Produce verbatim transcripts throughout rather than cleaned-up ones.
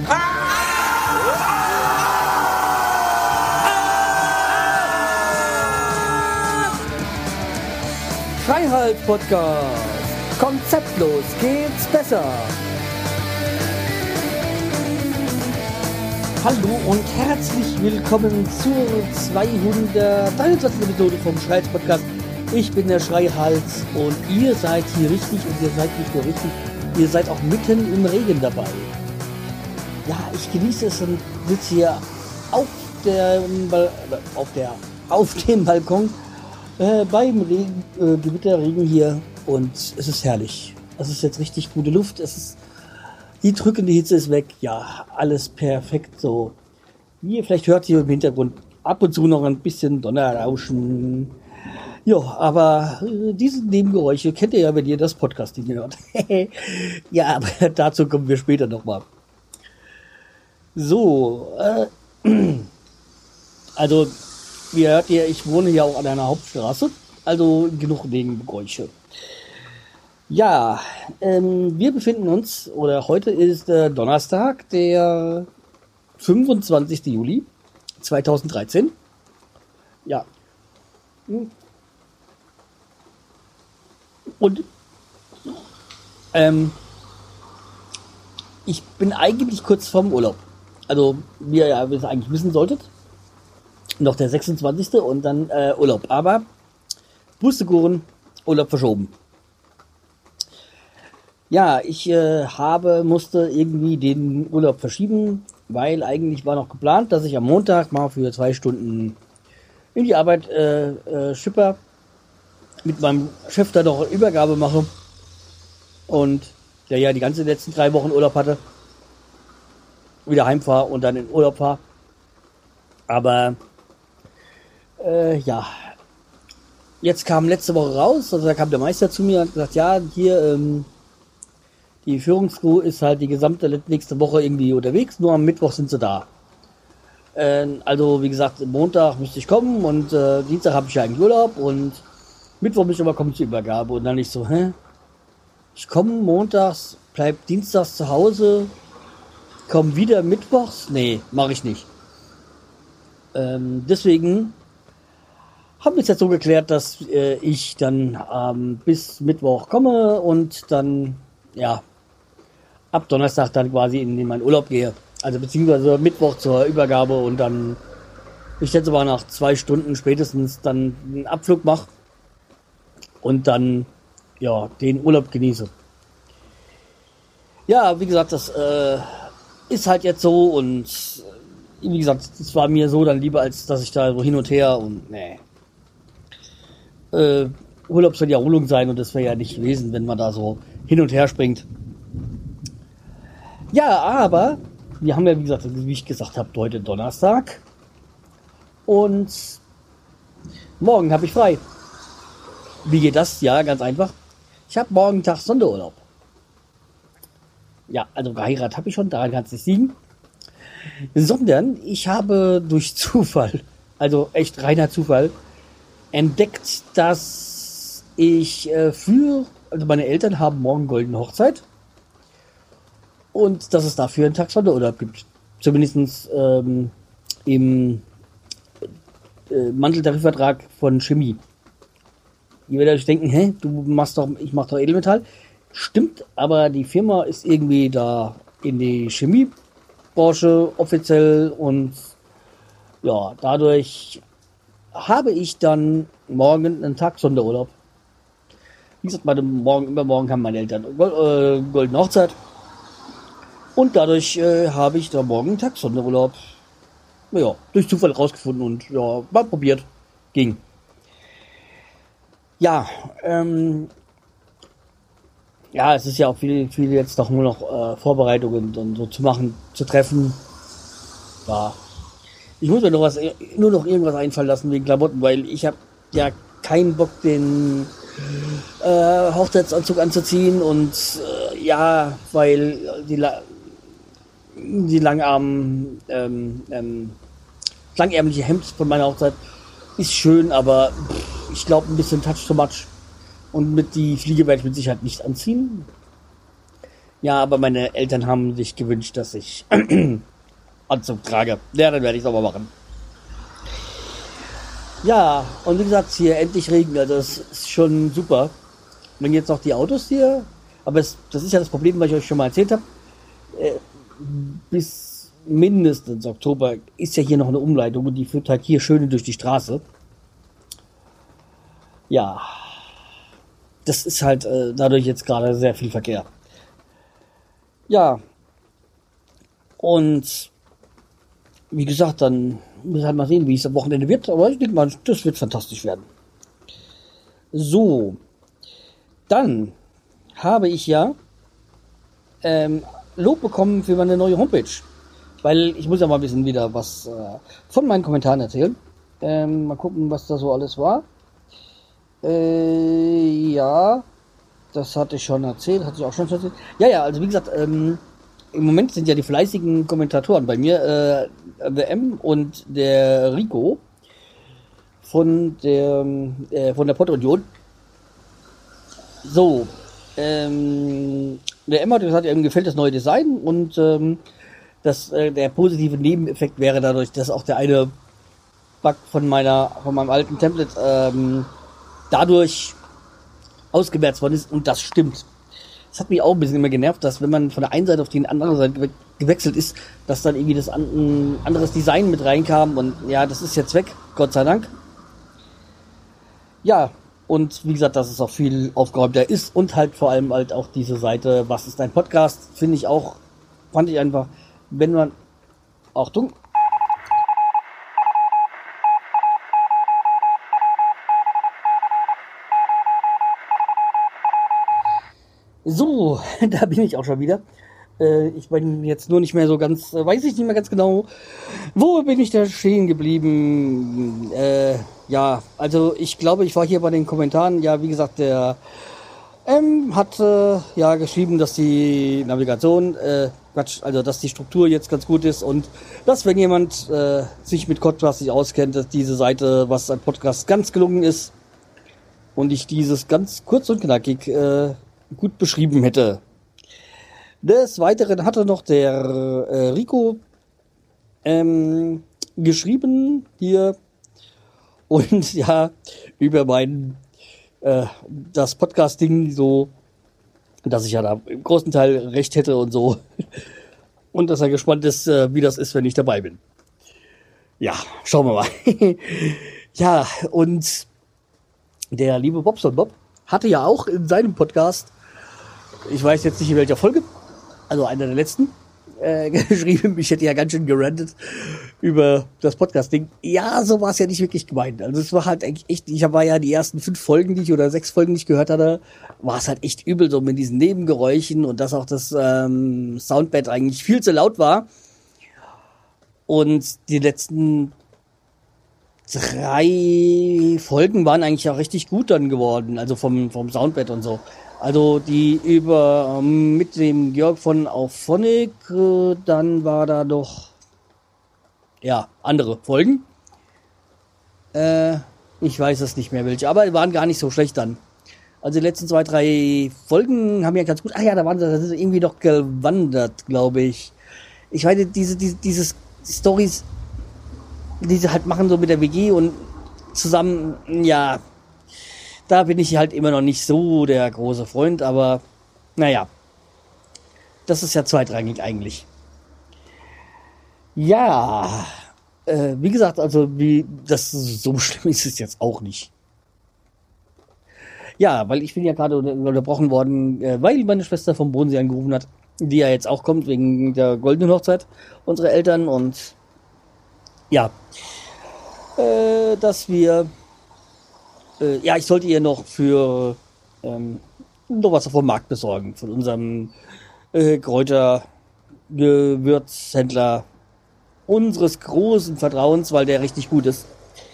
Schreihals Podcast. Konzeptlos geht's besser. Hallo und herzlich willkommen zur zweihunderteinundzwanzigsten Episode vom Schreihals Podcast. Ich bin der Schreihals und ihr seid hier richtig und ihr seid nicht nur richtig, ihr seid auch mitten im Regen dabei. Ja, ich genieße es und sitze hier auf der, auf der, auf dem Balkon äh, beim Regen, äh, Gewitterregen hier und es ist herrlich. Es ist jetzt richtig gute Luft, es ist, die drückende Hitze ist weg, ja, alles perfekt so. Wie ihr vielleicht hört hier im Hintergrund ab und zu noch ein bisschen Donnerrauschen. Ja, aber äh, diese Nebengeräusche kennt ihr ja, wenn ihr das Podcasting hört. Ja, aber dazu kommen wir später nochmal. So, äh, also, wie hört ihr, ich wohne ja auch an einer Hauptstraße, also genug Nebengeräusche. Ja, ähm, wir befinden uns, oder heute ist äh, Donnerstag, der fünfundzwanzigsten Juli zweitausenddreizehn. Ja. Und ähm, ich bin eigentlich kurz vorm Urlaub. Also, wie ihr ja eigentlich wissen solltet, noch der sechsundzwanzigste und dann äh, Urlaub. Aber Pustekuchen, Urlaub verschoben. Ja, ich äh, habe, musste irgendwie den Urlaub verschieben, weil eigentlich war noch geplant, dass ich am Montag mal für zwei Stunden in die Arbeit äh, äh, schipper, mit meinem Chef da noch Übergabe mache und der ja die ganze letzten drei Wochen Urlaub hatte, wieder heimfahre und dann in Urlaub fahre. Aber äh, ja, jetzt kam letzte Woche raus, also da kam der Meister zu mir und hat gesagt, ja, hier, ähm, die Führungscrew ist halt die gesamte nächste Woche irgendwie unterwegs, nur am Mittwoch sind sie da. Äh, also wie gesagt, Montag müsste ich kommen und äh, Dienstag habe ich ja eigentlich Urlaub und Mittwoch muss ich aber kommen zur Übergabe. Und dann nicht so, hä? Ich komme montags, bleib dienstags zu Hause, komm wieder mittwochs? Nee, mache ich nicht. Ähm, deswegen haben wir es jetzt so geklärt, dass äh, ich dann ähm, bis Mittwoch komme und dann, ja, ab Donnerstag dann quasi in, in meinen Urlaub gehe. Also beziehungsweise Mittwoch zur Übergabe und dann, ich schätze mal nach zwei Stunden spätestens dann einen Abflug mache und dann, ja, den Urlaub genieße. Ja, wie gesagt, das äh, ist halt jetzt so und wie gesagt, das war mir so dann lieber, als dass ich da so hin und her und nee. Äh, Urlaub soll ja Erholung sein und das wäre ja nicht gewesen, wenn man da so hin und her springt. Ja, aber wir haben ja, wie gesagt, wie ich gesagt habe, heute Donnerstag und morgen habe ich frei. Wie geht das? Ja, ganz einfach. Ich habe morgen Tag Sonderurlaub. Ja, also geheiratet habe ich schon, daran kann es nicht liegen. Sondern ich habe durch Zufall, also echt reiner Zufall, entdeckt, dass ich äh, für, also meine Eltern haben morgen goldene Hochzeit und dass es dafür einen Tag Sonderurlaub gibt. Zumindest ähm, im äh, Manteltarifvertrag von Chemie. Ihr werdet euch denken, hä, du machst doch, ich mach doch Edelmetall. Stimmt, aber die Firma ist irgendwie da in die Chemiebranche offiziell und ja, dadurch habe ich dann morgen einen Tag Sonderurlaub. Wie gesagt, meine morgen, übermorgen haben meine Eltern äh, goldene Hochzeit und dadurch äh, habe ich da morgen einen Tag Sonderurlaub. Ja, durch Zufall rausgefunden und ja, mal probiert. Ging. Ja, ähm, ja, es ist ja auch viel, viel jetzt doch nur noch äh, Vorbereitungen und so zu machen, zu treffen. Ja, ich muss mir noch was, nur noch irgendwas einfallen lassen wegen Klamotten, weil ich habe ja keinen Bock, den äh, Hochzeitsanzug anzuziehen und äh, ja, weil die, La- die langarmen, ähm, ähm, langärmliche Hemd von meiner Hochzeit ist schön, aber pff, ich glaube ein bisschen touch to much und mit die Fliege werde ich mit Sicherheit nicht anziehen. Ja, aber meine Eltern haben sich gewünscht, dass ich Anzug trage. Ja, dann werde ich es aber machen. Ja, und wie gesagt, hier endlich Regen, also das ist schon super. Wenn jetzt noch die Autos hier, aber es, das ist ja das Problem, was ich euch schon mal erzählt habe, äh, bis mindestens Oktober ist ja hier noch eine Umleitung und die führt halt hier schön durch die Straße. Ja, das ist halt äh, dadurch jetzt gerade sehr viel Verkehr. Ja, und wie gesagt, dann müssen wir halt mal sehen, wie es am Wochenende wird, aber ich denke mal, das wird fantastisch werden. So, dann habe ich ja ähm, Lob bekommen für meine neue Homepage, weil ich muss ja mal ein bisschen wieder was äh, von meinen Kommentaren erzählen. Ähm, mal gucken, was da so alles war. Äh, ja, das hatte ich schon erzählt, hatte ich auch schon erzählt. Ja, ja, also wie gesagt, ähm, im Moment sind ja die fleißigen Kommentatoren bei mir, äh, der M und der Rico von der, äh, von der Pod-Union. So, ähm, der M hat gesagt, ihm gefällt das neue Design und ähm, das, äh, der positive Nebeneffekt wäre dadurch, dass auch der eine Bug von meiner, von meinem alten Template ähm, dadurch ausgemerzt worden ist und das stimmt. Das hat mich auch ein bisschen immer genervt, dass wenn man von der einen Seite auf die andere Seite gewechselt ist, dass dann irgendwie das an, ein anderes Design mit reinkam und ja, das ist jetzt weg, Gott sei Dank. Ja, und wie gesagt, dass es auch viel aufgeräumter ist und halt vor allem halt auch diese Seite, was ist dein Podcast, finde ich auch, fand ich einfach, wenn man, Achtung, so, da bin ich auch schon wieder. Äh, ich bin jetzt nur nicht mehr so ganz, äh, weiß ich nicht mehr ganz genau, wo bin ich da stehen geblieben? Äh, ja, also ich glaube, ich war hier bei den Kommentaren. Ja, wie gesagt, der M hat äh, ja geschrieben, dass die Navigation, äh, Quatsch, also dass die Struktur jetzt ganz gut ist und dass, wenn jemand äh, sich mit Podcast nicht auskennt, dass diese Seite, was ein Podcast, ganz gelungen ist und ich dieses ganz kurz und knackig äh, gut beschrieben hätte. Des Weiteren hatte noch der äh, Rico ähm, geschrieben hier und ja, über mein äh, das Podcasting so, dass ich ja da im großen Teil recht hätte und so und dass er gespannt ist, äh, wie das ist, wenn ich dabei bin. Ja, schauen wir mal. Ja, und der liebe Bobson Bob hatte ja auch in seinem Podcast, ich weiß jetzt nicht in welcher Folge, also einer der letzten, äh, geschrieben, ich hätte ja ganz schön gerantet über das Podcast-Ding. Ja, so war es ja nicht wirklich gemeint. Also es war halt eigentlich echt, ich war ja die ersten fünf Folgen, die ich oder sechs Folgen, die ich gehört hatte, war es halt echt übel, so mit diesen Nebengeräuschen und dass auch das ähm, Soundbed eigentlich viel zu laut war. Und die letzten drei Folgen waren eigentlich auch richtig gut dann geworden, also vom, vom Soundbed und so. Also die über ähm, mit dem Georg von Auphonic, äh, dann war da noch ja andere Folgen. Äh, ich weiß es nicht mehr welche, aber waren gar nicht so schlecht dann. Also die letzten zwei, drei Folgen haben ja ganz gut. Ach ja, da waren sie, da sind sie irgendwie noch gewandert, glaube ich. Ich weiß diese diese dieses Stories, die sie halt machen so mit der W G und zusammen, ja. Da bin ich halt immer noch nicht so der große Freund, aber naja, das ist ja zweitrangig eigentlich. Ja, äh, wie gesagt, also wie das so schlimm ist es jetzt auch nicht. Ja, weil ich bin ja gerade unterbrochen worden, äh, weil meine Schwester vom Bodensee angerufen hat, die ja jetzt auch kommt wegen der goldenen Hochzeit unserer Eltern und ja, äh, dass wir Äh, ja, ich sollte ihr noch für ähm, noch was vom Markt besorgen, von unserem äh, Kräutergewürzhändler unseres großen Vertrauens, weil der richtig gut ist.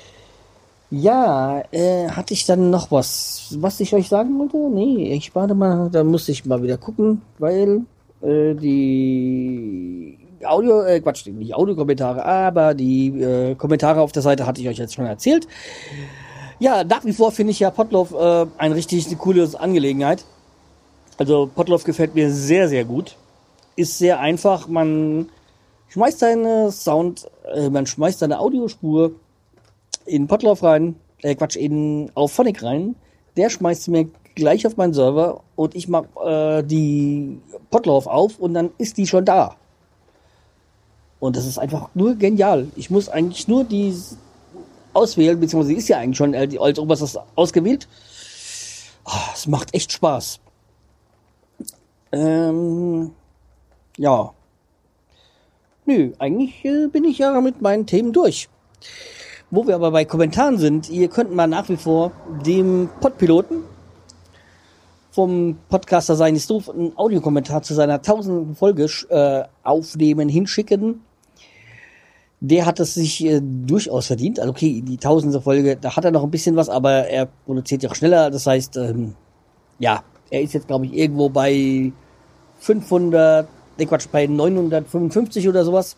Ja, äh, hatte ich dann noch was, was ich euch sagen wollte? Nee, ich warte mal, da muss ich mal wieder gucken, weil äh, die Audio, äh, Quatsch, nicht Audiokommentare, aber die äh, Kommentare auf der Seite hatte ich euch jetzt schon erzählt. Ja, nach wie vor finde ich ja Podlove äh, eine richtig eine coole Angelegenheit. Also Potloff gefällt mir sehr, sehr gut. Ist sehr einfach. Man schmeißt seine Sound, äh, man schmeißt seine Audiospur in Potloff rein, äh, Quatsch, in Auphonic rein. Der schmeißt sie mir gleich auf meinen Server und ich mach äh, die Potloff auf und dann ist die schon da. Und das ist einfach nur genial. Ich muss eigentlich nur die auswählen, beziehungsweise ist ja eigentlich schon als oberstes ausgewählt. Oh, es macht echt Spaß. Ähm, ja. Nö, eigentlich äh, bin ich ja mit meinen Themen durch. Wo wir aber bei Kommentaren sind, ihr könnt mal nach wie vor dem Podpiloten vom Podcaster Sein ist doof einen Audiokommentar zu seiner tausendsten Folge äh, aufnehmen, hinschicken. Der hat es sich äh, durchaus verdient. Also okay, die tausendste Folge, da hat er noch ein bisschen was, aber er produziert ja auch schneller. Das heißt, ähm, ja, er ist jetzt, glaube ich, irgendwo bei fünfhundert, ne Quatsch, bei neunhundertfünfundfünfzig oder sowas.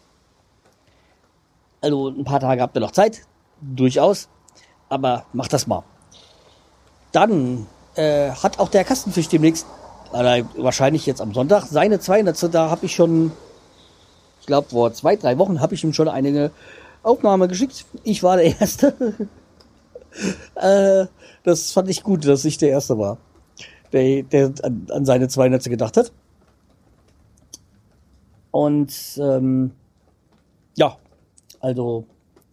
Also ein paar Tage habt ihr noch Zeit, durchaus. Aber macht das mal. Dann äh, hat auch der Kastenfisch demnächst, oder wahrscheinlich jetzt am Sonntag, seine zweihundertste. Da habe ich schon, ich glaube vor zwei, drei Wochen habe ich ihm schon eine Aufnahme geschickt. Ich war der Erste. äh, das fand ich gut, dass ich der Erste war, der, der an, an seine zweihundertste gedacht hat. Und ähm, ja, also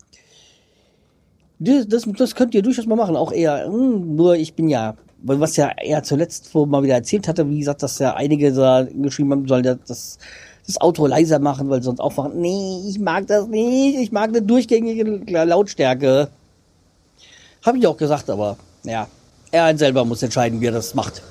das, das, das könnt ihr durchaus mal machen. Auch eher, nur ich bin ja, was ja er zuletzt wo mal wieder erzählt hatte, wie gesagt, dass ja einige da geschrieben haben, sollen das, das Auto leiser machen, weil sonst aufwachen. Nee, ich mag das nicht. Ich mag eine durchgängige Lautstärke. Habe ich auch gesagt, aber ja, er selber muss entscheiden, wie er das macht.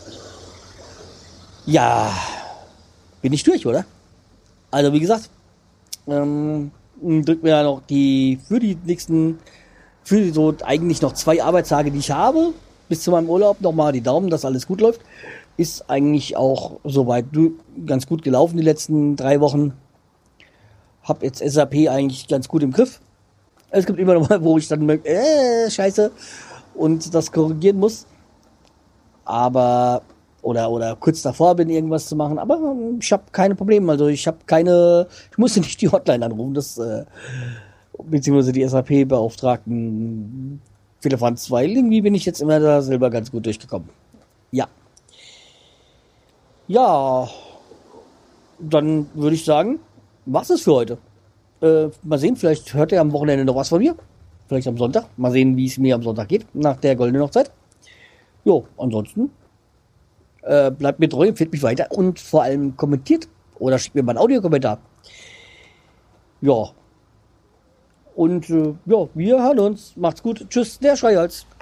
Ja, bin ich durch, oder? Also wie gesagt, ähm, drückt mir ja noch die für die nächsten, für die so eigentlich noch zwei Arbeitstage, die ich habe, bis zu meinem Urlaub nochmal die Daumen, dass alles gut läuft. Ist eigentlich auch soweit ganz gut gelaufen die letzten drei Wochen. Hab jetzt S A P eigentlich ganz gut im Griff. Es gibt immer noch mal, wo ich dann merke, äh, scheiße, und das korrigieren muss. Aber oder oder kurz davor bin, irgendwas zu machen, aber ich habe keine Probleme, also ich habe keine, ich musste nicht die Hotline anrufen, das äh, beziehungsweise die S A P-Beauftragten Philippans, weil irgendwie bin ich jetzt immer da selber ganz gut durchgekommen. Ja. Ja, dann würde ich sagen, was ist für heute? Äh, mal sehen, vielleicht hört ihr am Wochenende noch was von mir, vielleicht am Sonntag, mal sehen, wie es mir am Sonntag geht, nach der goldenen Hochzeit. Jo, ansonsten Äh, bleibt mir treu, empfiehlt mich weiter und vor allem kommentiert oder schickt mir mal einen Audiokommentar. Ja. Und äh, ja, wir hören uns. Macht's gut. Tschüss, der Schreihals.